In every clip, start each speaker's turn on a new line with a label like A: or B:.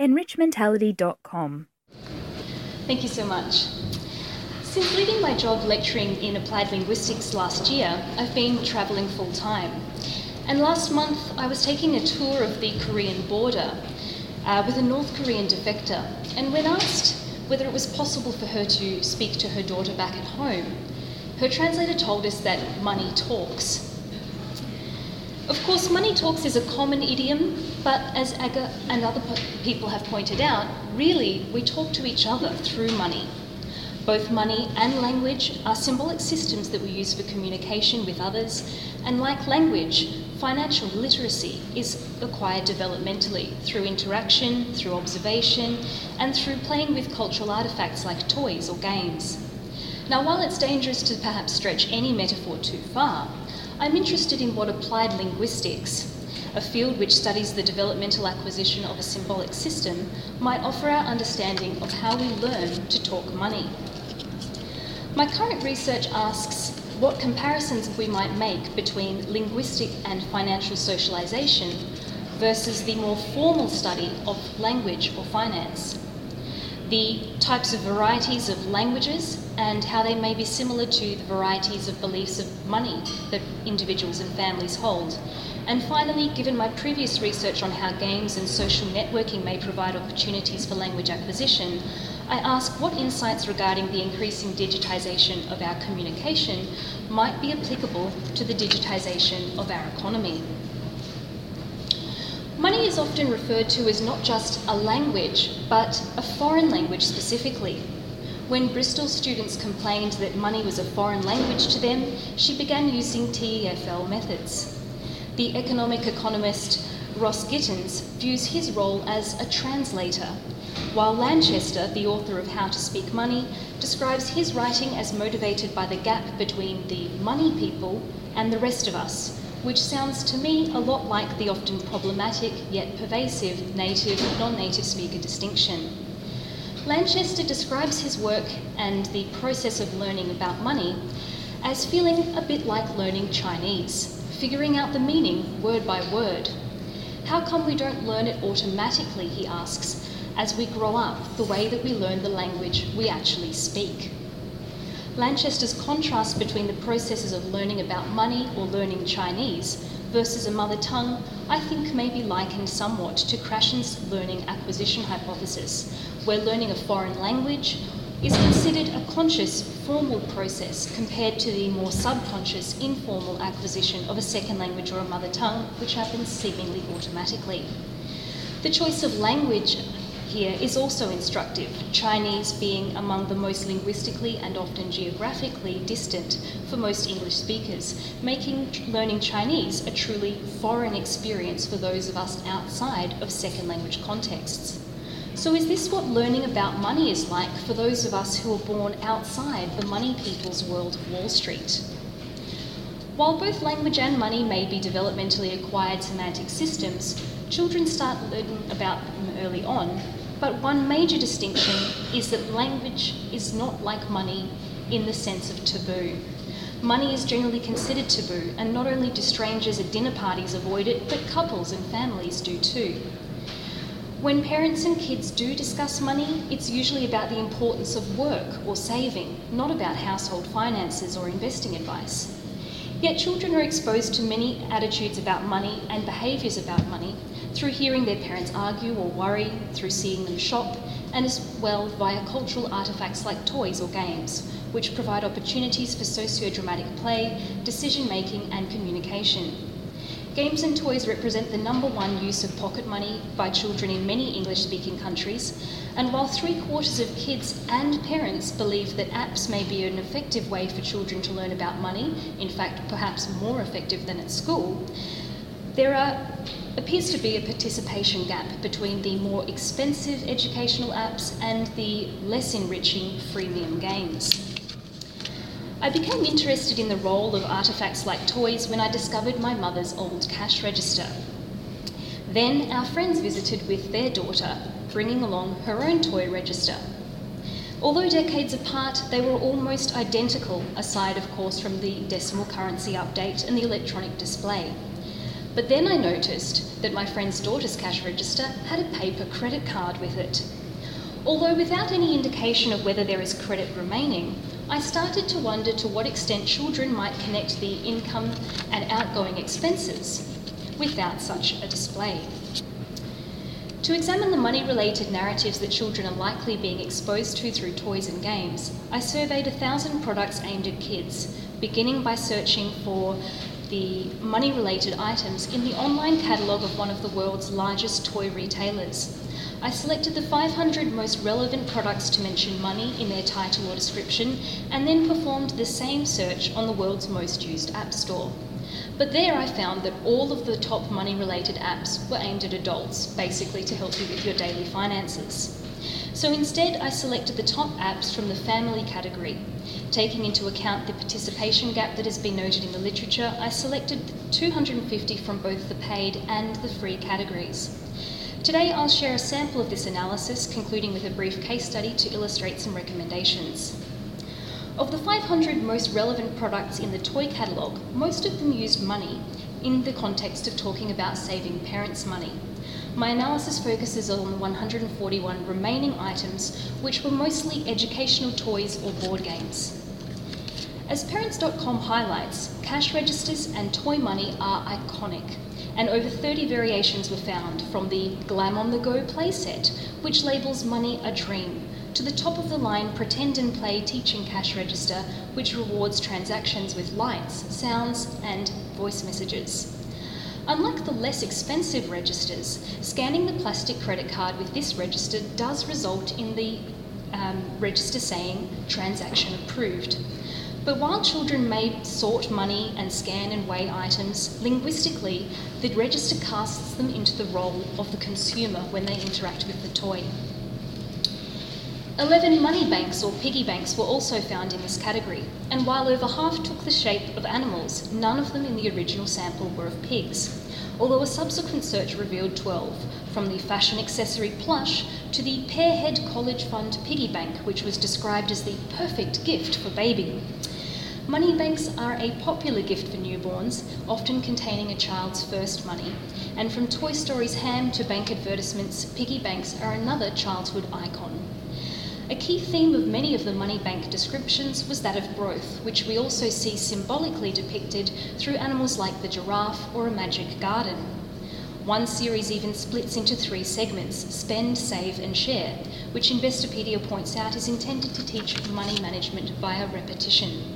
A: enrichmentality.com.
B: Thank you so much. Since leaving my job lecturing in applied linguistics last year, I've been travelling full-time. And last month, I was taking a tour of the Korean border with a North Korean defector. And when asked whether it was possible for her to speak to her daughter back at home, her translator told us that money talks. Of course, money talks is a common idiom, but as Aga and other people have pointed out, really, we talk to each other through money. Both money and language are symbolic systems that we use for communication with others, and like language, financial literacy is acquired developmentally through interaction, through observation, and through playing with cultural artefacts like toys or games. Now, while it's dangerous to perhaps stretch any metaphor too far, I'm interested in what applied linguistics, a field which studies the developmental acquisition of a symbolic system, might offer our understanding of how we learn to talk money. My current research asks what comparisons we might make between linguistic and financial socialization versus the more formal study of language or finance, the types of varieties of languages and how they may be similar to the varieties of beliefs of money that individuals and families hold. And finally, given my previous research on how games and social networking may provide opportunities for language acquisition, I ask what insights regarding the increasing digitisation of our communication might be applicable to the digitisation of our economy. Money is often referred to as not just a language, but a foreign language specifically. When Bristol students complained that money was a foreign language to them, she began using TEFL methods. The economic economist Ross Gittins views his role as a translator, while Lanchester, the author of How to Speak Money, describes his writing as motivated by the gap between the money people and the rest of us, which sounds to me a lot like the often problematic yet pervasive native and non-native speaker distinction. Lanchester describes his work and the process of learning about money as feeling a bit like learning Chinese, figuring out the meaning word by word. How come we don't learn it automatically, he asks, as we grow up, the way that we learn the language we actually speak? Lanchester's contrast between the processes of learning about money or learning Chinese versus a mother tongue, I think may be likened somewhat to Krashen's learning acquisition hypothesis, where learning a foreign language is considered a conscious, formal process compared to the more subconscious, informal acquisition of a second language or a mother tongue, which happens seemingly automatically. The choice of language here is also instructive, Chinese being among the most linguistically and often geographically distant for most English speakers, making learning Chinese a truly foreign experience for those of us outside of second language contexts. So is this what learning about money is like for those of us who are born outside the money people's world of Wall Street? While both language and money may be developmentally acquired semantic systems, children start learning about them early on, but one major distinction is that language is not like money in the sense of taboo. Money is generally considered taboo, and not only do strangers at dinner parties avoid it, but couples and families do too. When parents and kids do discuss money, it's usually about the importance of work or saving, not about household finances or investing advice. Yet children are exposed to many attitudes about money and behaviours about money through hearing their parents argue or worry, through seeing them shop, and as well via cultural artefacts like toys or games, which provide opportunities for socio-dramatic play, decision-making and communication. Games and toys represent the number one use of pocket money by children in many English-speaking countries, and while 3/4 of kids and parents believe that apps may be an effective way for children to learn about money, in fact perhaps more effective than at school, there appears to be a participation gap between the more expensive educational apps and the less enriching freemium games. I became interested in the role of artefacts like toys when I discovered my mother's old cash register. Then our friends visited with their daughter, bringing along her own toy register. Although decades apart, they were almost identical, aside of course from the decimal currency update and the electronic display. But then I noticed that my friend's daughter's cash register had a paper credit card with it. Although without any indication of whether there is credit remaining, I started to wonder to what extent children might connect the income and outgoing expenses without such a display. To examine the money-related narratives that children are likely being exposed to through toys and games, I surveyed 1,000 products aimed at kids, beginning by searching for the money-related items in the online catalogue of one of the world's largest toy retailers. I selected the 500 most relevant products to mention money in their title or description, and then performed the same search on the world's most used app store. But there I found that all of the top money-related apps were aimed at adults, basically to help you with your daily finances. So instead, I selected the top apps from the family category. Taking into account the participation gap that has been noted in the literature, I selected 250 from both the paid and the free categories. Today, I'll share a sample of this analysis, concluding with a brief case study to illustrate some recommendations. Of the 500 most relevant products in the toy catalogue, most of them used money in the context of talking about saving parents money. My analysis focuses on the 141 remaining items, which were mostly educational toys or board games. As Parents.com highlights, cash registers and toy money are iconic, and over 30 variations were found, from the Glam on the Go playset, which labels money a dream, to the top-of-the-line Pretend and Play teaching cash register, which rewards transactions with lights, sounds, and voice messages. Unlike the less expensive registers, scanning the plastic credit card with this register does result in the register saying "transaction approved." But while children may sort money and scan and weigh items, linguistically, the register casts them into the role of the consumer when they interact with the toy. 11 money banks or piggy banks were also found in this category, and while over half took the shape of animals, none of them in the original sample were of pigs, although a subsequent search revealed 12, from the fashion accessory plush to the Pearhead College Fund piggy bank, which was described as the perfect gift for baby. Money banks are a popular gift for newborns, often containing a child's first money, and from Toy Story's ham to bank advertisements, piggy banks are another childhood icon. A key theme of many of the money bank descriptions was that of growth, which we also see symbolically depicted through animals like the giraffe or a magic garden. One series even splits into 3 segments: spend, save, and share, which Investopedia points out is intended to teach money management via repetition.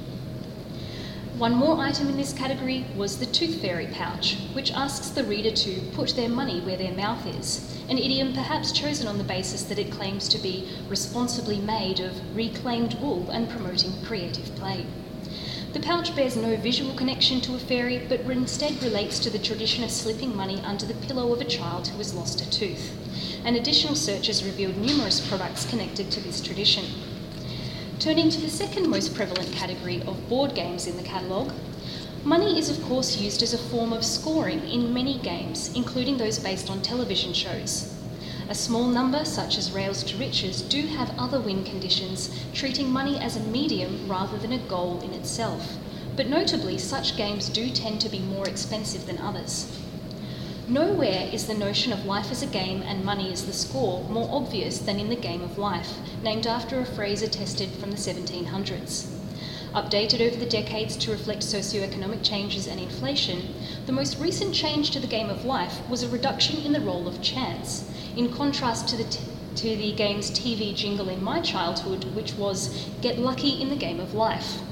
B: One more item in this category was the Tooth Fairy pouch, which asks the reader to put their money where their mouth is, an idiom perhaps chosen on the basis that it claims to be responsibly made of reclaimed wool and promoting creative play. The pouch bears no visual connection to a fairy, but instead relates to the tradition of slipping money under the pillow of a child who has lost a tooth, and additional searches revealed numerous products connected to this tradition. Turning to the second most prevalent category of board games in the catalogue, money is of course used as a form of scoring in many games, including those based on television shows. A small number, such as Rails to Riches, do have other win conditions, treating money as a medium rather than a goal in itself. But notably, such games do tend to be more expensive than others. Nowhere is the notion of life as a game and money as the score more obvious than in the Game of Life, named after a phrase attested from the 1700s. Updated over the decades to reflect socioeconomic changes and inflation, the most recent change to the Game of Life was a reduction in the role of chance, in contrast to the game's TV jingle in my childhood, which was "Get lucky in the Game of Life."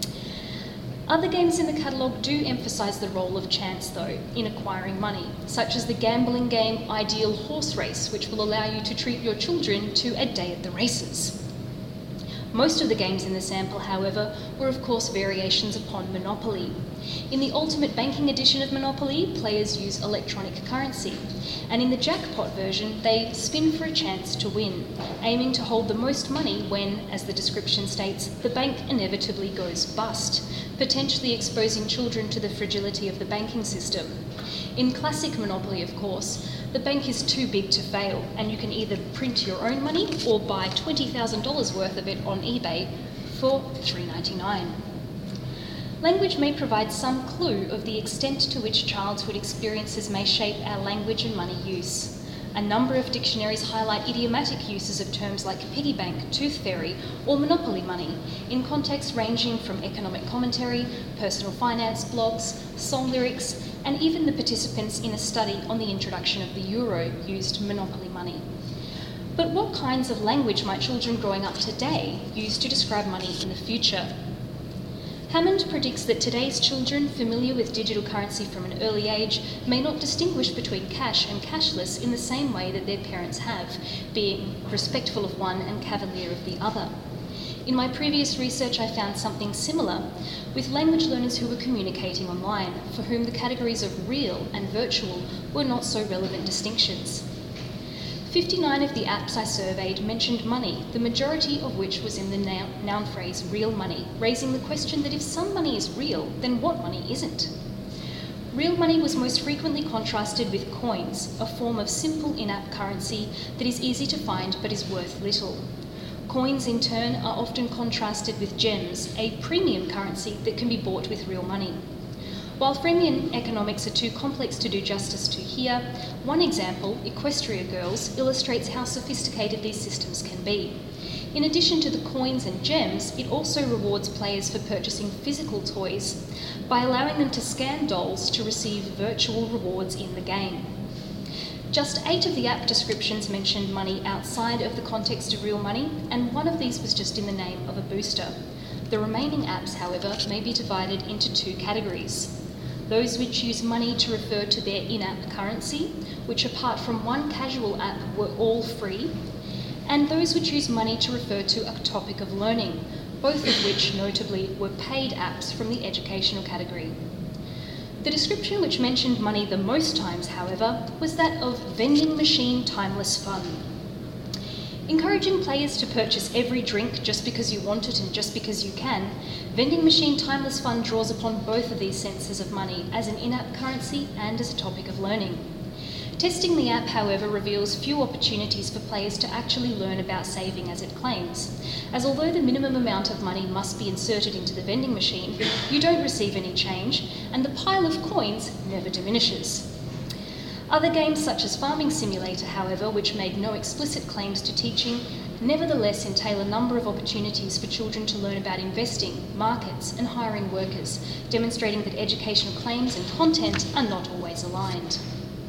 B: Other games in the catalogue do emphasise the role of chance, though, in acquiring money, such as the gambling game Ideal Horse Race, which will allow you to treat your children to a day at the races. Most of the games in the sample, however, were of course variations upon Monopoly. In the Ultimate Banking edition of Monopoly, players use electronic currency, and in the jackpot version, they spin for a chance to win, aiming to hold the most money when, as the description states, the bank inevitably goes bust, potentially exposing children to the fragility of the banking system. In classic Monopoly, of course, the bank is too big to fail, and you can either print your own money or buy $20,000 worth of it on eBay for $3.99. Language may provide some clue of the extent to which childhood experiences may shape our language and money use. A number of dictionaries highlight idiomatic uses of terms like piggy bank, tooth fairy, or monopoly money, in contexts ranging from economic commentary, personal finance blogs, song lyrics, and even the participants in a study on the introduction of the euro used monopoly money. But what kinds of language might children growing up today use to describe money in the future? Hammond predicts that today's children, familiar with digital currency from an early age, may not distinguish between cash and cashless in the same way that their parents have, being respectful of one and cavalier of the other. In my previous research, I found something similar with language learners who were communicating online, for whom the categories of real and virtual were not so relevant distinctions. 59 of the apps I surveyed mentioned money, the majority of which was in the noun phrase real money, raising the question that if some money is real, then what money isn't? Real money was most frequently contrasted with coins, a form of simple in-app currency that is easy to find but is worth little. Coins, in turn, are often contrasted with gems, a premium currency that can be bought with real money. While freemium economics are too complex to do justice to here, one example, Equestria Girls, illustrates how sophisticated these systems can be. In addition to the coins and gems, it also rewards players for purchasing physical toys by allowing them to scan dolls to receive virtual rewards in the game. Just 8 of the app descriptions mentioned money outside of the context of real money, and one of these was just in the name of a booster. The remaining apps, however, may be divided into 2 categories. Those which use money to refer to their in-app currency, which apart from one casual app were all free, and those which use money to refer to a topic of learning, both of which notably were paid apps from the educational category. The description which mentioned money the most times, however, was that of vending machine timeless fun. Encouraging players to purchase every drink just because you want it and just because you can, vending machine timeless fun draws upon both of these senses of money as an in-app currency and as a topic of learning. Testing the app, however, reveals few opportunities for players to actually learn about saving as it claims, as although the minimum amount of money must be inserted into the vending machine, you don't receive any change, and the pile of coins never diminishes. Other games such as Farming Simulator, however, which made no explicit claims to teaching, nevertheless entail a number of opportunities for children to learn about investing, markets, and hiring workers, demonstrating that educational claims and content are not always aligned.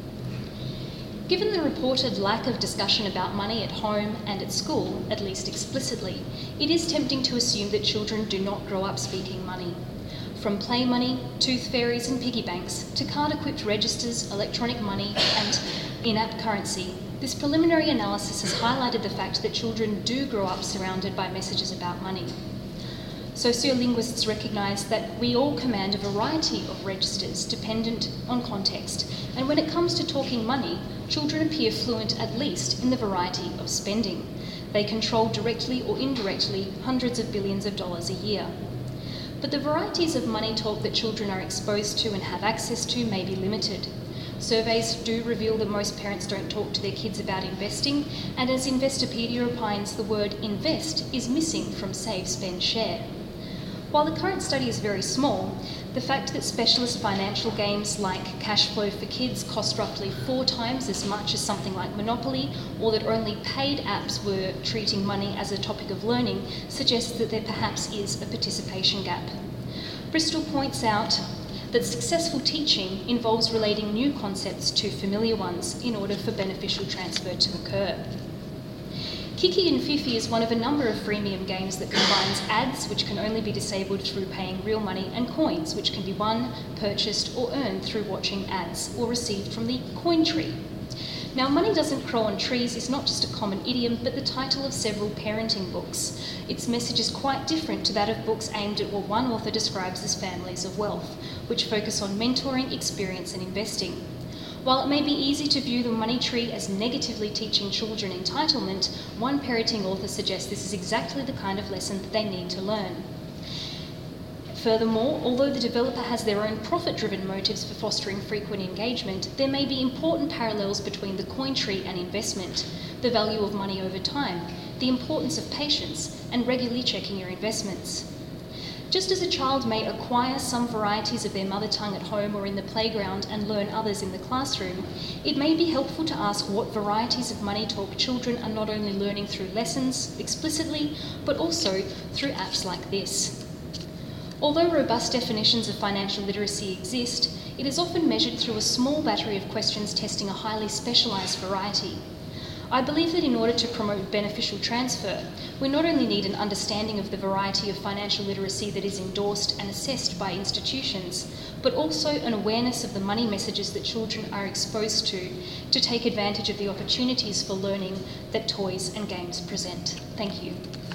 B: Given the reported lack of discussion about money at home and at school, at least explicitly, it is tempting to assume that children do not grow up speaking money. From play money, tooth fairies and piggy banks, to card-equipped registers, electronic money and in-app currency, this preliminary analysis has highlighted the fact that children do grow up surrounded by messages about money. Sociolinguists recognise that we all command a variety of registers dependent on context, and when it comes to talking money, children appear fluent at least in the variety of spending. They control directly or indirectly hundreds of billions of dollars a year. But the varieties of money talk that children are exposed to and have access to may be limited. Surveys do reveal that most parents don't talk to their kids about investing, and as Investopedia opines, the word invest is missing from save, spend, share. While the current study is very small, the fact that specialist financial games like Cash Flow for Kids cost roughly 4 times as much as something like Monopoly, or that only paid apps were treating money as a topic of learning, suggests that there perhaps is a participation gap. Bristol points out that successful teaching involves relating new concepts to familiar ones in order for beneficial transfer to occur. Kiki and Fifi is one of a number of freemium games that combines ads, which can only be disabled through paying real money, and coins, which can be won, purchased, or earned through watching ads or received from the coin tree. Now, money doesn't grow on trees is not just a common idiom, but the title of several parenting books. Its message is quite different to that of books aimed at what one author describes as families of wealth, which focus on mentoring, experience, and investing. While it may be easy to view the money tree as negatively teaching children entitlement, one parenting author suggests this is exactly the kind of lesson that they need to learn. Furthermore, although the developer has their own profit-driven motives for fostering frequent engagement, there may be important parallels between the coin tree and investment, the value of money over time, the importance of patience, and regularly checking your investments. Just as a child may acquire some varieties of their mother tongue at home or in the playground and learn others in the classroom, it may be helpful to ask what varieties of money talk children are not only learning through lessons explicitly, but also through apps like this. Although robust definitions of financial literacy exist, it is often measured through a small battery of questions testing a highly specialised variety. I believe that in order to promote beneficial transfer, we not only need an understanding of the variety of financial literacy that is endorsed and assessed by institutions, but also an awareness of the money messages that children are exposed to take advantage of the opportunities for learning that toys and games present. Thank you.